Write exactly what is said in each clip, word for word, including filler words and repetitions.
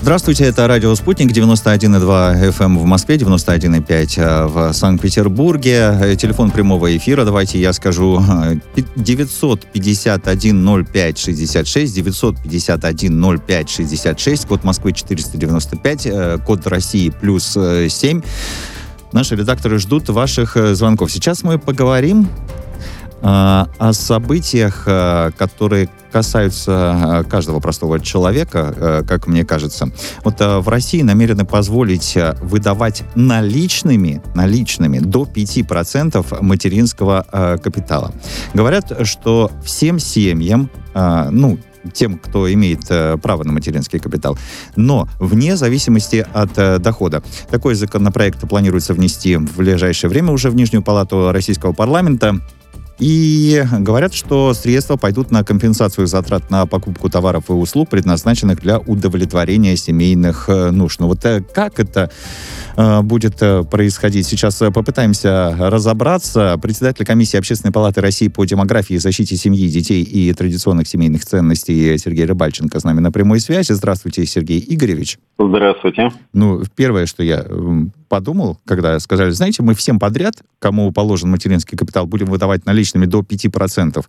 Здравствуйте, это радио «Спутник», девяносто один и два эф эм в Москве, девяносто один и пять в Санкт-Петербурге. Телефон прямого эфира, давайте я скажу, девятьсот пятьдесят один ноль пять шестьдесят шесть, девятьсот пятьдесят один ноль пять шестьдесят шесть, код Москвы четыреста девяносто пять, код России плюс семь. Наши редакторы ждут ваших звонков. Сейчас мы поговорим о событиях, которые касаются каждого простого человека, как мне кажется. Вот в России намерены позволить выдавать наличными, наличными до пяти процентов материнского капитала. Говорят, что всем семьям, ну, тем, кто имеет э, право на материнский капитал, но вне зависимости от э, дохода. Такой законопроект планируется внести в ближайшее время уже в Нижнюю палату Российского парламента. И говорят, что средства пойдут на компенсацию затрат на покупку товаров и услуг, предназначенных для удовлетворения семейных нужд. Ну вот как это э, будет происходить? Сейчас попытаемся разобраться. Председатель комиссии Общественной палаты России по демографии, защите семьи, детей и традиционных семейных ценностей Сергей Рыбальченко с нами на прямой связи. Здравствуйте, Сергей Игоревич. Здравствуйте. Ну, первое, что я подумал, когда сказали, знаете, мы всем подряд, кому положен материнский капитал, будем выдавать наличными до пяти процентов.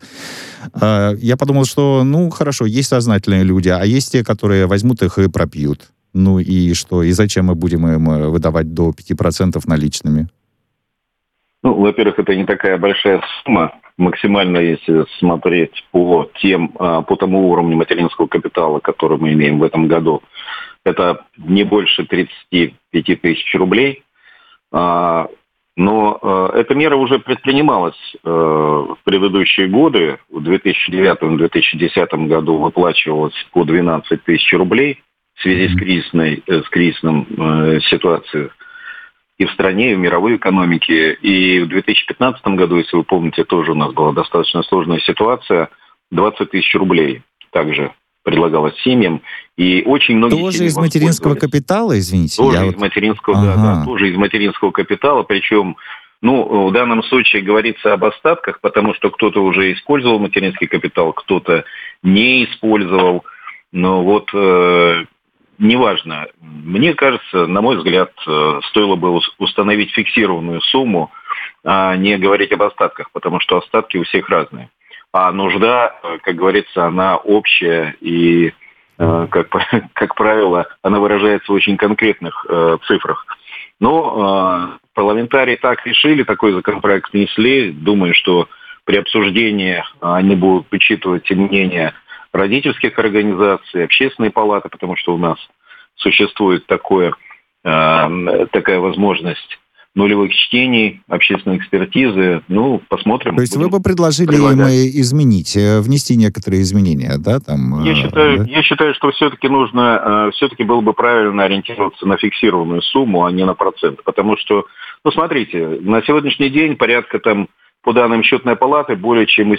Я подумал, что, ну, хорошо, есть сознательные люди, а есть те, которые возьмут их и пропьют. Ну и что? И зачем мы будем им выдавать до пяти процентов наличными? Ну, во-первых, это не такая большая сумма. Максимально, если смотреть по тем, по тому уровню материнского капитала, который мы имеем в этом году, это не больше тридцать пять тысяч рублей. Но эта мера уже предпринималась в предыдущие годы. В две тысячи девятом - две тысячи десятом году выплачивалась по двенадцать тысяч рублей в связи с кризисной, с кризисной ситуацией и в стране, и в мировой экономике. И в две тысячи пятнадцатом году, если вы помните, тоже у нас была достаточно сложная ситуация, двадцать тысяч рублей также предлагалось семьям. И очень многие тоже из материнского капитала, извините? Тоже я из вот... материнского, ага. да, да, тоже из материнского капитала. Причем, ну, в данном случае говорится об остатках, потому что кто-то уже использовал материнский капитал, кто-то не использовал. Но вот э, неважно. Мне кажется, на мой взгляд, стоило бы установить фиксированную сумму, а не говорить об остатках, потому что остатки у всех разные. А нужда, как говорится, она общая и, как, как правило, она выражается в очень конкретных э, цифрах. Но э, парламентарии так решили, такой законопроект внесли. Думаю, что при обсуждении они будут учитывать мнение родительских организаций, общественной палаты, потому что у нас существует такое, э, такая возможность нулевых чтений, общественной экспертизы. Ну, посмотрим. То есть вы бы предложили им изменить, внести некоторые изменения, да? Там, я, считаю, да? я считаю, что все-таки нужно, все-таки было бы правильно ориентироваться на фиксированную сумму, а не на процент. Потому что, ну, смотрите, на сегодняшний день порядка там, по данным счетной палаты, более чем из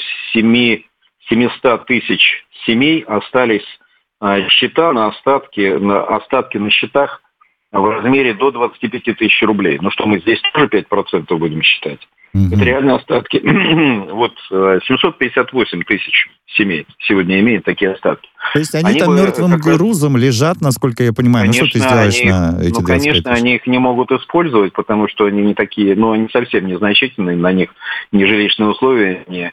семисот тысяч семей остались счета на остатки, на остатки на счетах в размере до двадцати пяти тысяч рублей. Ну что, мы здесь тоже пять процентов будем считать? Mm-hmm. Это реальные остатки. Вот семьсот пятьдесят восемь тысяч семей сегодня имеют такие остатки. То есть они, они там бы, мертвым грузом лежат, насколько я понимаю. Конечно, ну что ты сделаешь они, на эти ну, конечно, они их не могут использовать, потому что они не такие, ну, они совсем незначительные, на них ни жилищные условия, ни,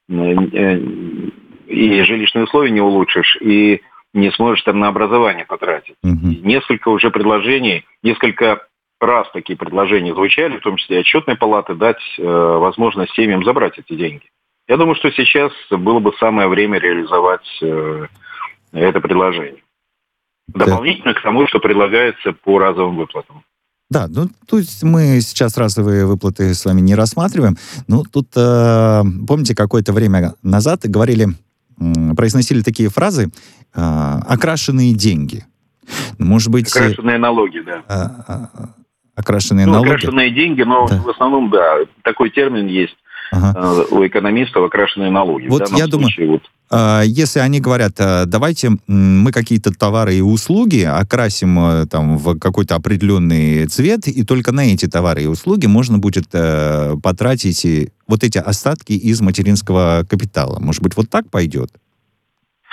и жилищные условия не улучшишь, и не сможешь там на образование потратить. Uh-huh. Несколько уже предложений, несколько раз такие предложения звучали, в том числе и отчетной палаты, дать э, возможность семьям забрать эти деньги. Я думаю, что сейчас было бы самое время реализовать э, это предложение. Дополнительно да. к тому, что предлагается по разовым выплатам. Да, ну тут мы сейчас разовые выплаты с вами не рассматриваем. Ну тут, э, помните, какое-то время назад говорили, э, произносили такие фразы, э, окрашенные деньги. Может быть... Окрашенные налоги, да. Э, э, окрашенные ну, налоги. Окрашенные деньги, но да. в основном, да, такой термин есть ага. э, у экономистов, окрашенные налоги. Вот я случае, думаю... Вот... Если они говорят, давайте мы какие-то товары и услуги окрасим там, в какой-то определенный цвет, и только на эти товары и услуги можно будет э, потратить вот эти остатки из материнского капитала. Может быть, вот так пойдет?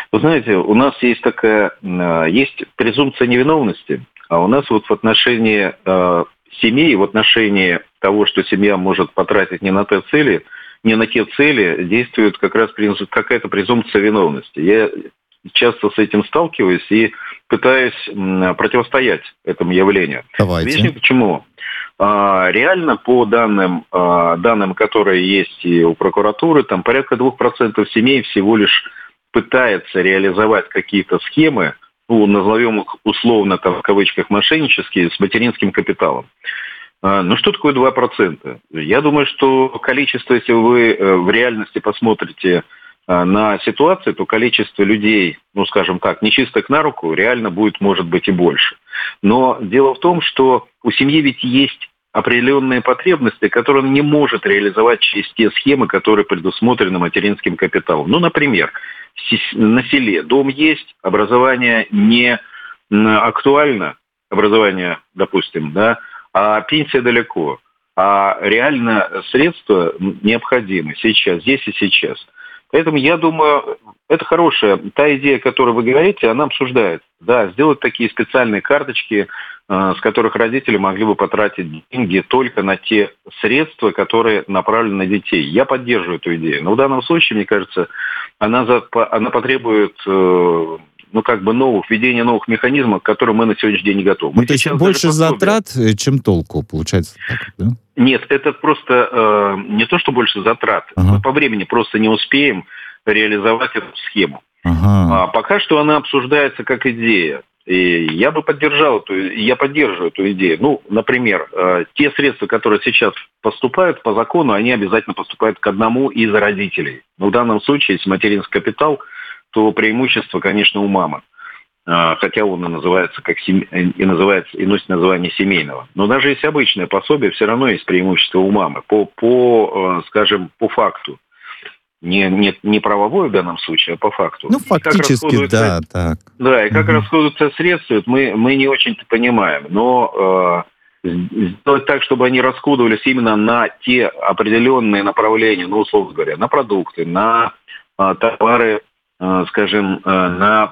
Вы знаете, у нас есть такая, есть презумпция невиновности, а у нас вот в отношении э, семьи, в отношении того, что семья может потратить не на те цели, не на те цели, действует как раз какая-то презумпция виновности. Я часто с этим сталкиваюсь и пытаюсь противостоять этому явлению. Давайте. Объясню почему. Реально, по данным, данным, которые есть и у прокуратуры, там порядка двух процентов семей всего лишь пытается реализовать какие-то схемы, ну, назовем их условно, там, в кавычках, мошеннические, с материнским капиталом. Ну, что такое два процента? Я думаю, что количество, если вы в реальности посмотрите на ситуацию, то количество людей, ну, скажем так, нечистых на руку, реально будет, может быть, и больше. Но дело в том, что у семьи ведь есть определенные потребности, которые он не может реализовать через те схемы, которые предусмотрены материнским капиталом. Ну, например, на селе дом есть, образование не актуально, образование, допустим, да, а пенсия далеко, а реально средства необходимы сейчас, здесь и сейчас. Поэтому я думаю, это хорошая, та идея, о которой вы говорите, она обсуждается. Да, сделать такие специальные карточки, с которых родители могли бы потратить деньги только на те средства, которые направлены на детей. Я поддерживаю эту идею. Но в данном случае, мне кажется, она, за, она потребует ну, как бы новых, введения новых механизмов, к которым мы на сегодняшний день не готовы. Ну, то есть больше затрат, чем толку, получается так, да? Нет, это просто э, не то, что больше затрат. Ага. Мы по времени просто не успеем реализовать эту схему. Ага. А пока что она обсуждается как идея. И я бы поддержал эту, я поддерживаю эту идею. Ну, например, э, те средства, которые сейчас поступают по закону, они обязательно поступают к одному из родителей. Но в данном случае, если материнский капитал, то преимущество, конечно, у мамы. Хотя он и называется, как сем... и называется, и носит название семейного. Но даже если обычное пособие, все равно есть преимущество у мамы. По, по скажем, по факту. Не, не, не правовое в данном случае, а по факту. Ну, фактически, да, так. Да, и как угу. расходуются средства, мы, мы не очень-то понимаем. Но э, сделать так, чтобы они расходовались именно на те определенные направления, ну, условно говоря, на продукты, на э, товары, э, скажем, э, на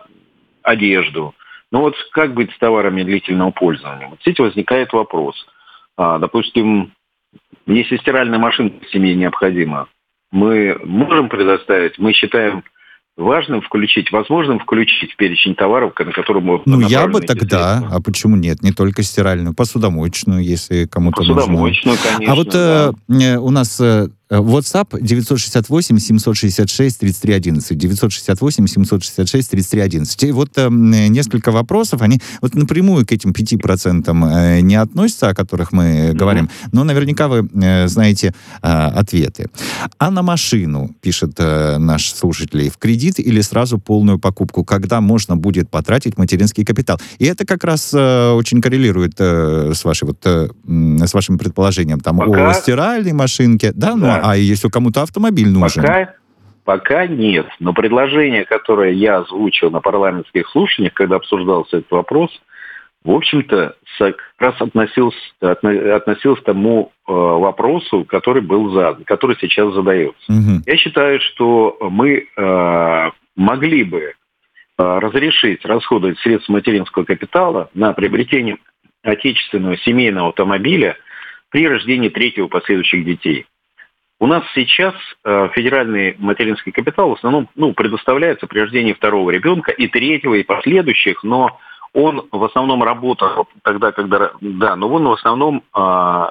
одежду. Ну вот как быть с товарами длительного пользования? Вот здесь возникает вопрос. А, допустим, если стиральная машинка в семье необходима, мы можем предоставить, мы считаем важным включить, возможным включить в перечень товаров, на которые мы... Ну, я бы тогда, а почему нет? Не только стиральную, посудомоечную, если кому-то нужно. Посудомоечную, конечно. А вот да. э, у нас э, WhatsApp девятьсот шестьдесят восемь семьсот шестьдесят шесть тридцать три одиннадцать, девятьсот шестьдесят восемь семьсот шестьдесят шесть тридцать три одиннадцать. И вот э, несколько вопросов, они вот напрямую к этим пяти процентам э, не относятся, о которых мы mm-hmm. говорим, но наверняка вы э, знаете э, ответы. А на машину, пишет э, наш слушатель, в кредит или сразу полную покупку, когда можно будет потратить материнский капитал. И это как раз э, очень коррелирует э, с, вашей, вот, э, с вашим предположением там, Пока... о стиральной машинке. Да, да. Ну, а если кому-то автомобиль нужен? Пока, пока нет. Но предложение, которое я озвучил на парламентских слушаниях, когда обсуждался этот вопрос, в общем-то, как раз относился, относился к тому э, вопросу, который был задан, который сейчас задается. Угу. Я считаю, что мы э, могли бы э, разрешить расходовать средства материнского капитала на приобретение отечественного семейного автомобиля при рождении третьего последующих детей. У нас сейчас э, федеральный материнский капитал в основном ну, предоставляется при рождении второго ребенка и третьего, и последующих, но он в основном работал тогда, когда... Да, но он в основном э,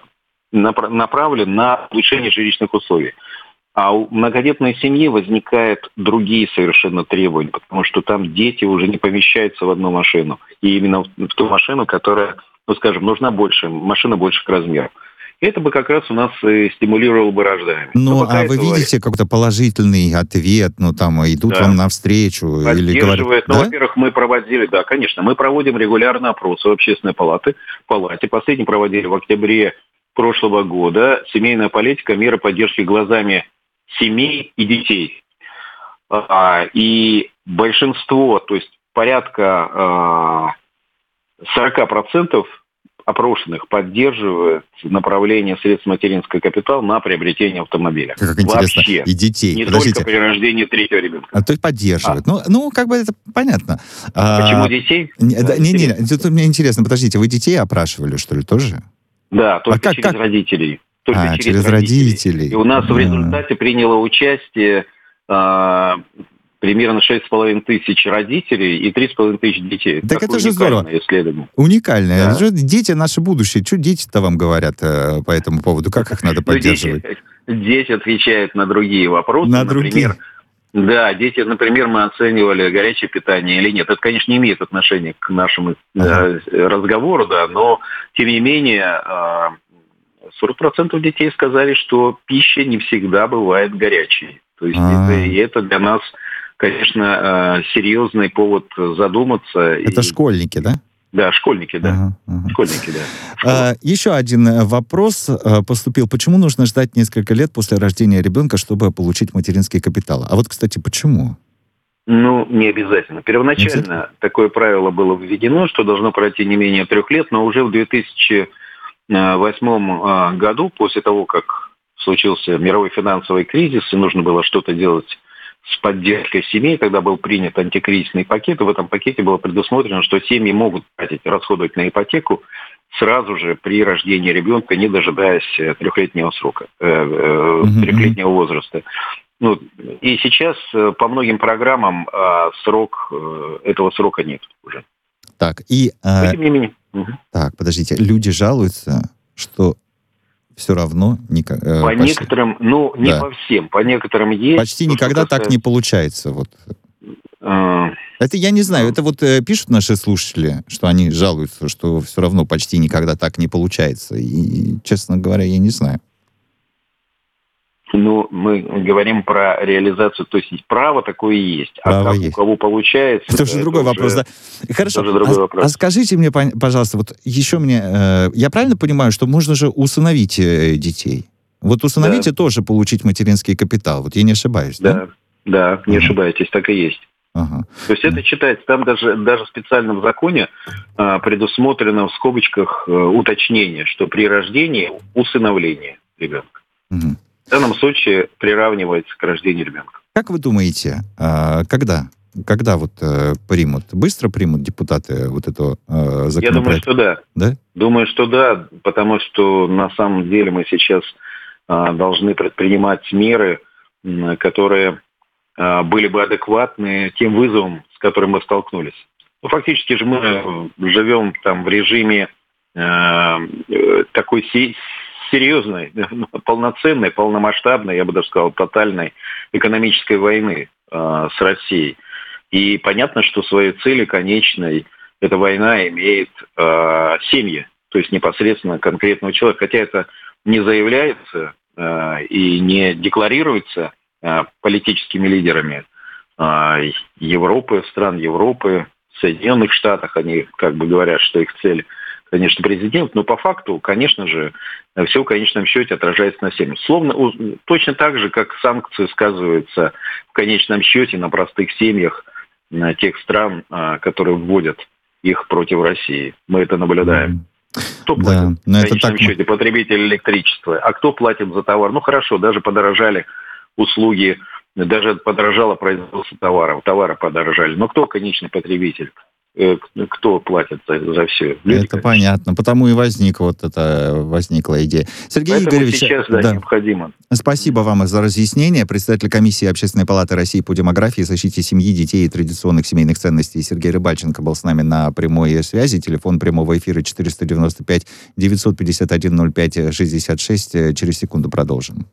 направлен на улучшение жилищных условий. А у многодетной семьи возникают другие совершенно требования, потому что там дети уже не помещаются в одну машину. И именно в ту машину, которая, ну скажем, нужна больше, машина больших размеров. Это бы как раз у нас и стимулировало бы рождаемость. Ну, а вы видите какой-то положительный ответ, ну, там, идут да. вам навстречу? Или говорят, ну, да? во-первых, мы проводили, да, конечно, мы проводим регулярно опросы в общественной палате, палате. Последний проводили в октябре прошлого года. Семейная политика, меры поддержки глазами семей и детей. И большинство, то есть порядка сорок процентов опрошенных поддерживают направление средств материнского капитала на приобретение автомобиля. Как интересно. Вообще. И детей. Не Подождите. только при рождении третьего ребенка. А, то есть поддерживают. А. Ну, ну, как бы это понятно. Почему а, детей? Не, да, не, не, тут мне интересно, подождите, вы детей опрашивали, что ли, тоже? Да, только а как, через как? родителей. Только а, через, через родителей. родителей. И у нас а. в результате приняло участие а, примерно шесть с половиной тысяч родителей и три с половиной тысячи детей. Так это же здорово. Исследование. Уникальное. Да. Дети наше будущее. Что дети-то вам говорят э, по этому поводу? Как их надо поддерживать? Дети, дети отвечают на другие вопросы. На например, другие? Да, дети, например, мы оценивали горячее питание или нет. Это, конечно, не имеет отношения к нашему ага. э, разговору, да, но, тем не менее, э, сорок процентов детей сказали, что пища не всегда бывает горячей. То есть это, и это для нас, конечно, серьезный повод задуматься. Это и... школьники, да? Да, школьники, да. Ага, ага. Школьники, да. А, еще один вопрос поступил. Почему нужно ждать несколько лет после рождения ребенка, чтобы получить материнский капитал? А вот, кстати, почему? Ну, не обязательно. Первоначально обязательно? Такое правило было введено, что должно пройти не менее трех лет, но уже в две тысячи восьмом году, после того, как случился мировой финансовый кризис, и нужно было что-то делать с поддержкой семей, когда был принят антикризисный пакет, и в этом пакете было предусмотрено, что семьи могут тратить, расходовать на ипотеку сразу же при рождении ребенка, не дожидаясь трехлетнего срока, э, трехлетнего возраста. Ну, и сейчас по многим программам э, срок, э, этого срока нет уже. Так, и... Э, Но, тем не менее. Угу. Так, подождите, люди жалуются, что все равно... Никак, э, по почти, некоторым, ну, не да. по всем, по некоторым есть. Почти никогда касается... так не получается. Вот. А... Это я не знаю, это вот э, пишут наши слушатели, что они жалуются, что все равно почти никогда так не получается. И, честно говоря, я не знаю. Ну, мы говорим про реализацию, то есть право такое и есть. Право а как есть. У кого получается... Это уже другой это вопрос, уже... да? Хорошо, это другой а, вопрос. А скажите мне, пожалуйста, вот еще мне... Э, я правильно понимаю, что можно же усыновить э, детей? Вот усыновить да. и тоже получить материнский капитал, вот я не ошибаюсь, да? Да, да, не ага. ошибаетесь, так и есть. Ага. То есть это читается, там даже, даже специально в законе а, предусмотрено в скобочках а, уточнение, что при рождении усыновление ребенка. Угу. В данном случае приравнивается к рождению ребенка. Как вы думаете, когда? Когда вот примут? Быстро примут депутаты вот эту законопроект? Я думаю, что да. Да? Думаю, что да, потому что на самом деле мы сейчас должны предпринимать меры, которые были бы адекватны тем вызовам, с которыми мы столкнулись. Ну, фактически же мы живем там в режиме такой серьезной, полноценной, полномасштабной, я бы даже сказал, тотальной экономической войны э, с Россией. И понятно, что своей целью конечной эта война имеет э, семьи, то есть непосредственно конкретного человека. Хотя это не заявляется э, и не декларируется э, политическими лидерами э, Европы, стран Европы, Соединенных Штатах. Они как бы говорят, что их цель, конечно, президент, но по факту, конечно же, все в конечном счете отражается на семьях. Словно точно так же, как санкции сказываются в конечном счете на простых семьях на тех стран, которые вводят их против России. Мы это наблюдаем. Кто платит да, в конечном так... счете? Потребитель электричества. А кто платит за товар? Ну хорошо, даже подорожали услуги, даже подорожало производство товаров, товары подорожали. Но кто конечный потребитель? Кто платит за, за все? Люди, это конечно. Понятно, потому и возникла вот эта возникла идея. Сергей Поэтому Игоревич, сейчас да, да. необходимо. Спасибо вам за разъяснение. Председатель комиссии Общественной палаты России по демографии, защите семьи, детей и традиционных семейных ценностей Сергей Рыбальченко был с нами на прямой связи. Телефон прямого эфира четыреста девяносто пять девятьсот пятьдесят один ноль пять шестьдесят шесть. Через секунду продолжим.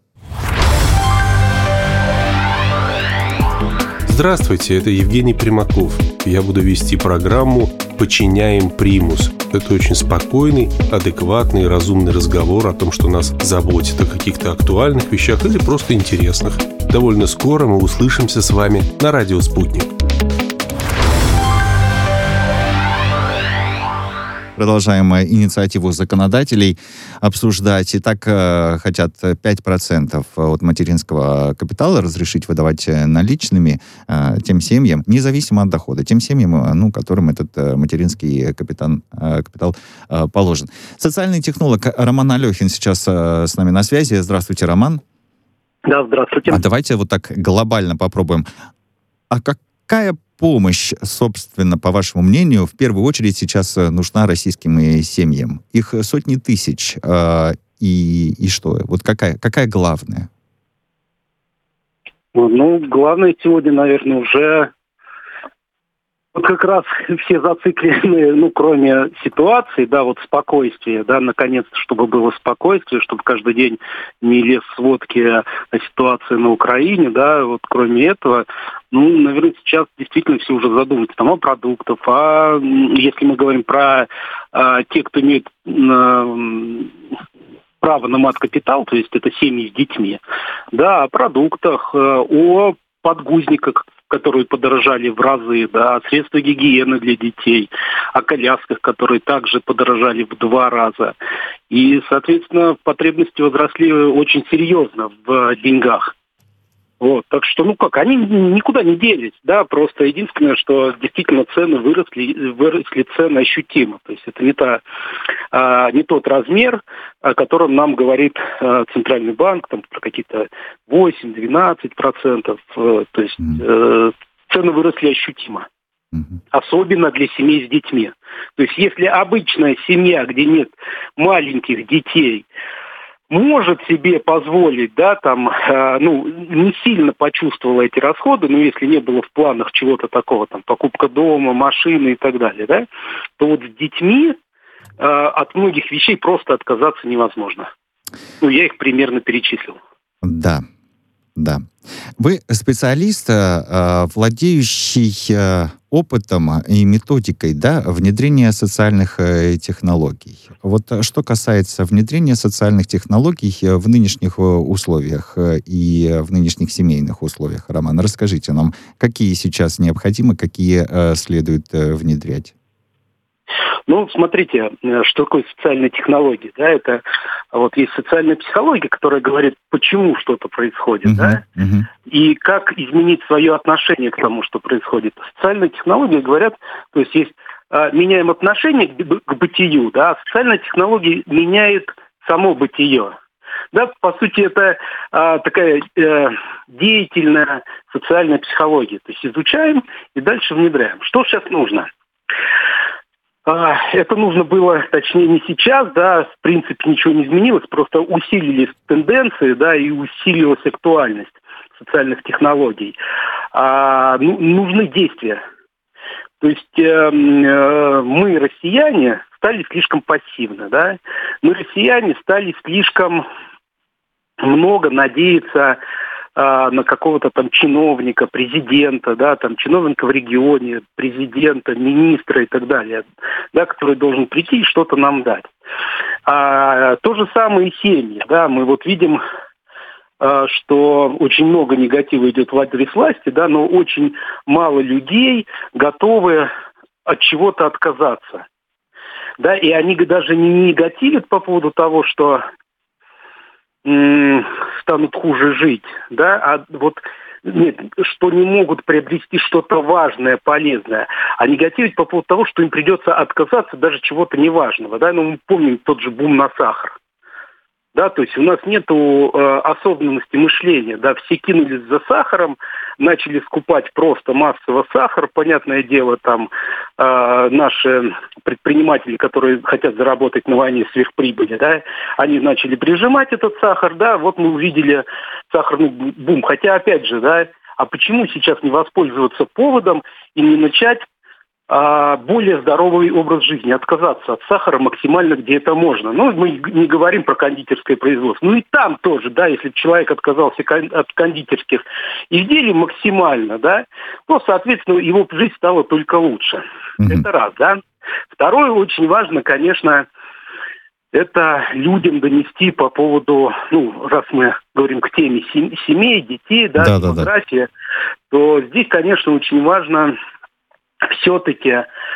Здравствуйте, это Евгений Примаков. Я буду вести программу «Подчиняем примус». Это очень спокойный, адекватный, разумный разговор о том, что нас заботит, о каких-то актуальных вещах или просто интересных. Довольно скоро мы услышимся с вами на радио «Спутник». продолжаем инициативу законодателей обсуждать. Итак, хотят пять процентов от материнского капитала разрешить выдавать наличными тем семьям, независимо от дохода, тем семьям, ну, которым этот материнский капитан, капитал положен. Социальный технолог Роман Алехин сейчас с нами на связи. Здравствуйте, Роман. Да, здравствуйте. А давайте вот так глобально попробуем. А какая помощь, собственно, по вашему мнению, в первую очередь сейчас нужна российским семьям? Их сотни тысяч. Э, и, и что? Вот какая, какая главная? Ну, главное сегодня, наверное, уже... Вот как раз все зациклены, ну, кроме ситуации, да, вот спокойствие, да, наконец-то, чтобы было спокойствие, чтобы каждый день не лез сводки о ситуации на Украине, да, вот кроме этого, ну, наверное, сейчас действительно все уже задумываются там о продуктах, а если мы говорим про а, тех, кто имеет а, право на мат-капитал, то есть это семьи с детьми, да, о продуктах, о подгузниках, которые подорожали в разы, да, о средствах гигиены для детей, о колясках, которые также подорожали в два раза. И, соответственно, потребности возросли очень серьезно в деньгах. Вот, так что, ну как, они никуда не делись, да, просто единственное, что действительно цены выросли, выросли цены ощутимо. То есть это не, та, а, не тот размер, о котором нам говорит а, Центральный банк, там про какие-то восемь-двенадцать процентов. А, то есть а, цены выросли ощутимо. Особенно для семей с детьми. То есть если обычная семья, где нет маленьких детей, может себе позволить, да, там, э, ну, не сильно почувствовала эти расходы, но если не было в планах чего-то такого, там, покупка дома, машины и так далее, да, то вот с детьми э, от многих вещей просто отказаться невозможно. Ну, я их примерно перечислил. Да, да. Вы специалист, э, владеющий э, опытом и методикой, да, внедрения социальных э, технологий. Вот что касается внедрения социальных технологий в нынешних условиях э, и в нынешних семейных условиях, Роман, расскажите нам, какие сейчас необходимы, какие э, следует э, внедрять? Ну, смотрите, что такое социальные технологии, да, это вот есть социальная психология, которая говорит, почему что-то происходит, uh-huh, да, uh-huh. и как изменить свое отношение к тому, что происходит. Социальные технологии говорят, то есть есть а, меняем отношение к, к бытию, да, а социальная технология меняет само бытие. Да, по сути, это а, такая а, деятельная социальная психология. То есть изучаем и дальше внедряем. Что сейчас нужно? Это нужно было, точнее, не сейчас, да, в принципе, ничего не изменилось, просто усилились тенденции, да, и усилилась актуальность социальных технологий. А, ну, нужны действия. То есть э, э, мы, россияне, стали слишком пассивны, да, мы, россияне, стали слишком много надеяться на какого-то там чиновника, президента, да, там чиновника в регионе, президента, министра и так далее, да, который должен прийти и что-то нам дать. А, то же самое и семьи, да, мы вот видим, а, что очень много негатива идет в адрес власти, да, но очень мало людей готовы от чего-то отказаться, да, и они даже не негативят по поводу того, что станут хуже жить, да, а вот нет, что не могут приобрести что-то важное, полезное, а негативить по поводу того, что им придется отказаться даже чего-то неважного, да, ну мы помним тот же бум на сахар, да, то есть у нас нету э, осознанности мышления, да, все кинулись за сахаром, начали скупать просто массово сахар, понятное дело, там э, наши предприниматели, которые хотят заработать на войне сверхприбыли, да, они начали прижимать этот сахар, да, вот мы увидели сахарный бум, хотя, опять же, да, а почему сейчас не воспользоваться поводом и не начать более здоровый образ жизни, отказаться от сахара максимально, где это можно. Ну, мы не говорим про кондитерское производство. Ну и там тоже, да, если человек отказался от кондитерских изделий максимально, да, то, соответственно, его жизнь стала только лучше. Mm-hmm. Это раз, да. Второе, очень важно, конечно, это людям донести по поводу, ну, раз мы говорим к теме семей, детей, да, да демографии, да, да. то здесь, конечно, очень важно все-таки э,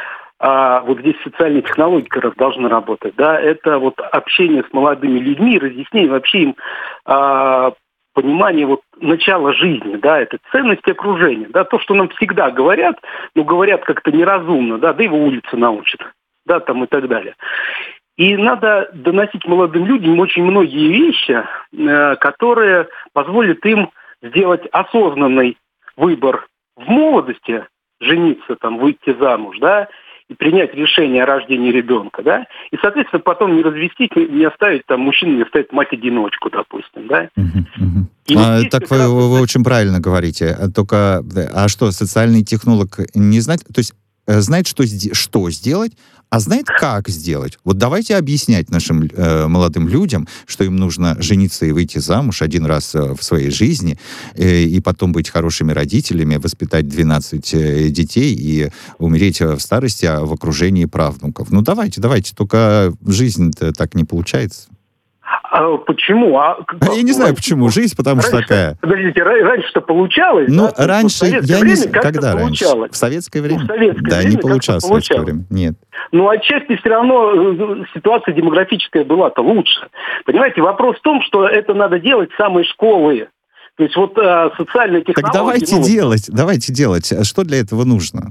а, вот здесь социальные технологии как раз должны работать, да, это вот общение с молодыми людьми, разъяснение вообще им а, понимание вот начала жизни, да, это ценность окружения, да, то, что нам всегда говорят, но говорят как-то неразумно, да, да его улица научит, да, там и так далее. И надо доносить молодым людям очень многие вещи, э, которые позволят им сделать осознанный выбор в молодости, жениться, там, выйти замуж, да, и принять решение о рождении ребенка, да, и, соответственно, потом не развестись, не оставить там мужчину, не оставить мать-одиночку, допустим, да. Uh-huh, uh-huh. А, вот так вы, раз... вы очень правильно говорите. Только, а что, социальный технолог не знает, то есть знает, что, что сделать, а знает, как сделать. Вот давайте объяснять нашим э, молодым людям, что им нужно жениться и выйти замуж один раз э, в своей жизни, э, и потом быть хорошими родителями, воспитать двенадцать э, детей и умереть в старости в окружении правнуков. Ну давайте, давайте, только жизнь-то так не получается. А почему? А, а я не знаю, почему. Жизнь, потому раньше, что такая. Подождите, раньше-то получалось? Ну, да? раньше, я время не... Когда раньше? Получалось. В советское время? Ну, в советское да, время не получалось в советское время. Нет. Ну, отчасти все равно ситуация демографическая была-то лучше. Понимаете, вопрос в том, что это надо делать с самой школы. То есть вот а, социальные технологии... Так давайте ну, делать, давайте делать. А что для этого нужно?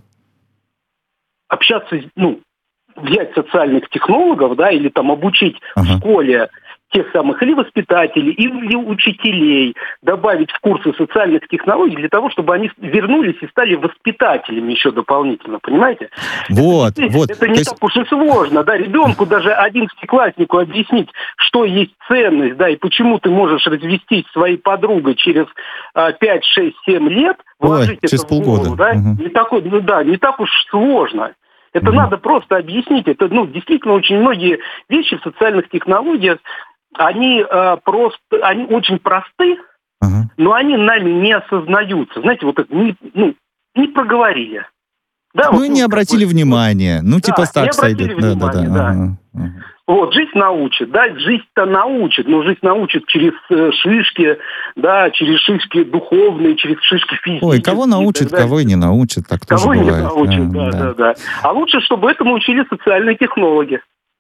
Общаться, ну, взять социальных технологов, да, или там обучить ага. в школе тех самых или воспитателей, или учителей, добавить в курсы социальных технологий для того, чтобы они вернулись и стали воспитателями еще дополнительно, понимаете? Вот, это, вот. Это не есть... так уж и сложно, да, ребенку, даже одиннадцатикласснику объяснить, что есть ценность, да, и почему ты можешь развестись с своей подругой через а, пять, шесть, семь лет, вложить Ой, через это в голову, полгода. да, угу. не такой, ну да, не так уж сложно. Это угу. надо просто объяснить. Это, ну, действительно, очень многие вещи в социальных технологиях, они э, просто, они очень просты, uh-huh. но они нами не осознаются. Знаете, вот это не, ну, не проговорили. Да, ну, вот, не обратили бы, внимания. Ну, да, типа так сойдет. Да, да, да. да. Uh-huh. Uh-huh. Вот, жизнь научит, да, жизнь-то научит, но жизнь научит через э, шишки, да, через шишки духовные, через шишки физические. Ой, кого научит, кого и не научит, так тоже бывает. Кого не научит, да, да, да, да. А лучше, чтобы этому учили социальные технологи.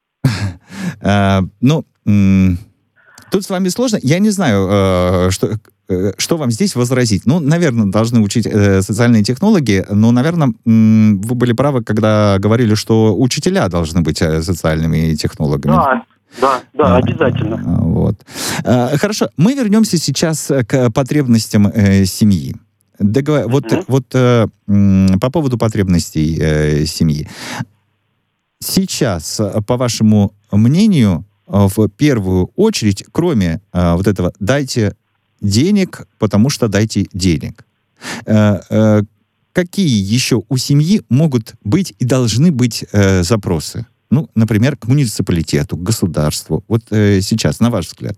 Ну, тут с вами сложно. Я не знаю, что... Что вам здесь возразить? Ну, наверное, должны учить э, социальные технологии, но, наверное, м- вы были правы, когда говорили, что учителя должны быть э, социальными технологами. Да, да, да, обязательно. А, вот. А, хорошо, мы вернемся сейчас к потребностям э, семьи. Договор... Mm-hmm. Вот, вот э, м- по поводу потребностей э, семьи. Сейчас, по вашему мнению, в первую очередь, кроме э, вот этого «дайте денег, потому что дайте денег». Э, э, какие еще у семьи могут быть и должны быть э, запросы? Ну, например, к муниципалитету, к государству. Вот э, сейчас, на ваш взгляд.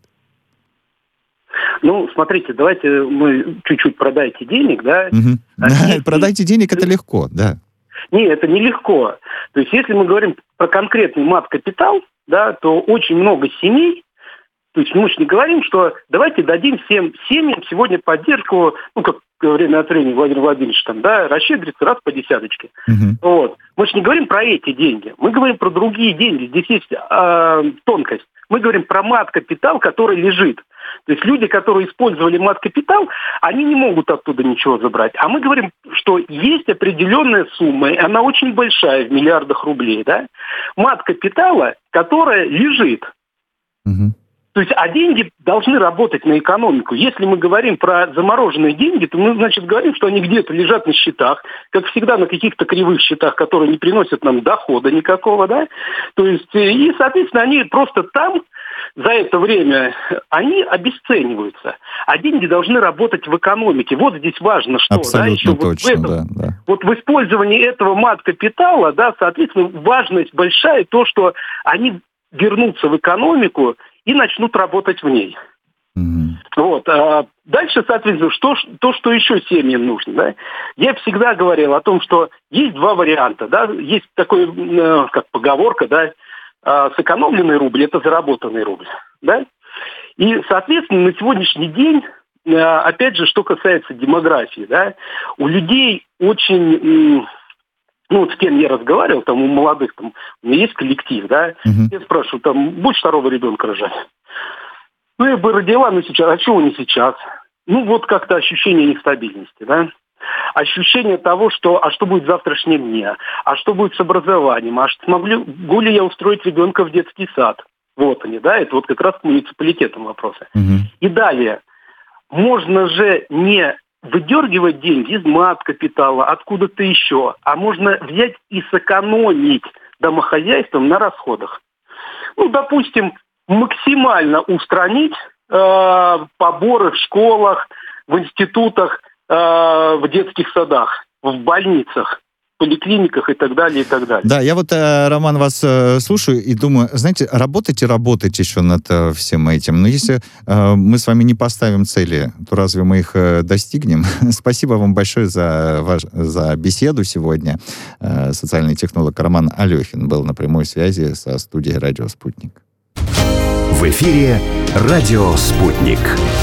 Ну, смотрите, давайте мы чуть-чуть продайте денег, да? Угу. А если... Продайте денег, это легко, да. Не, это нелегко. То есть, если мы говорим про конкретный мат-капитал, да, то очень много семей. То есть мы же не говорим, что давайте дадим всем семьям сегодня поддержку, ну, как время от времени Владимир Владимирович там, да, расщедрится раз по десяточке. Uh-huh. Вот. Мы же не говорим про эти деньги, мы говорим про другие деньги. Здесь есть э, тонкость. Мы говорим про мат-капитал, который лежит. То есть люди, которые использовали мат-капитал, они не могут оттуда ничего забрать. А мы говорим, что есть определенная сумма, и она очень большая, в миллиардах рублей, да, мат-капитала, которая лежит. Uh-huh. То есть, а деньги должны работать на экономику. Если мы говорим про замороженные деньги, то мы, значит, говорим, что они где-то лежат на счетах, как всегда, на каких-то кривых счетах, которые не приносят нам дохода никакого, да. То есть, и, соответственно, они просто там за это время, они обесцениваются. А деньги должны работать в экономике. Вот здесь важно, что... Абсолютно да, еще точно, вот в этом, да, да. Вот в использовании этого мат-капитала, да, соответственно, важность большая, то, что они вернутся в экономику и начнут работать в ней. Mm-hmm. Вот. А дальше, соответственно, что, то, что еще семьям нужно. Да? Я всегда говорил о том, что есть два варианта. Да? Есть такой, э, как поговорка, да, э, сэкономленный рубль – это заработанный рубль. Да? И, соответственно, на сегодняшний день, э, опять же, что касается демографии, да, у людей очень... Э, ну, вот с кем я разговаривал, там у молодых, там, у меня есть коллектив, да, uh-huh. я спрашиваю, там, будешь второго ребенка рожать? Ну, я бы родила, но сейчас, а чего не сейчас? Ну, вот как-то ощущение нестабильности, да. Ощущение того, что, а что будет в завтрашнем дне, а что будет с образованием, а смогу ли я устроить ребенка в детский сад? Вот они, да, это вот как раз к муниципалитетам вопросы. Uh-huh. И далее, можно же не выдергивать деньги из мат-капитала, откуда-то еще, а можно взять и сэкономить домохозяйством на расходах. Ну, допустим, максимально устранить э, поборы в школах, в институтах, э, в детских садах, в больницах, в поликлиниках и так далее, и так далее. Да, я вот, э, Роман, вас э, слушаю и думаю, знаете, работать и работать еще над э, всем этим. Но если э, мы с вами не поставим цели, то разве мы их э, достигнем? Спасибо вам большое за, ваш, за беседу сегодня. Э, социальный технолог Роман Алехин был на прямой связи со студией «Радио Спутник». В эфире «Радио Спутник».